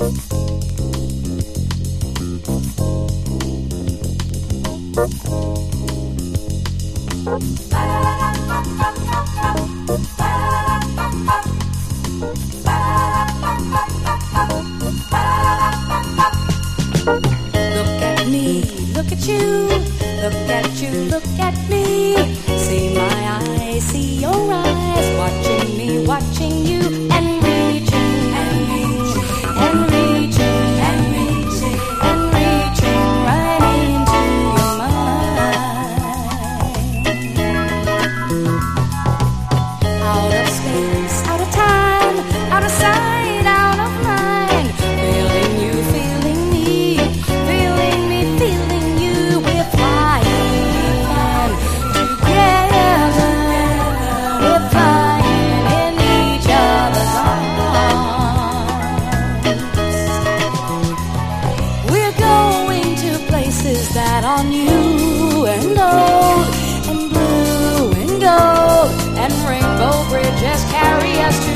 Look at you, look at you, look at me. See my eyes, see your eyes, watching me, watching you, and reaching, and reaching, and reaching, and reaching, and reaching right into your mind. Out of space, out of time, out of sight, out of mind. Feeling you, feeling me, feeling me, feeling you. We're flying together. We're flying in each other's arms. We're going to places that are new and old and blue and gold, and rainbow bridges carry us to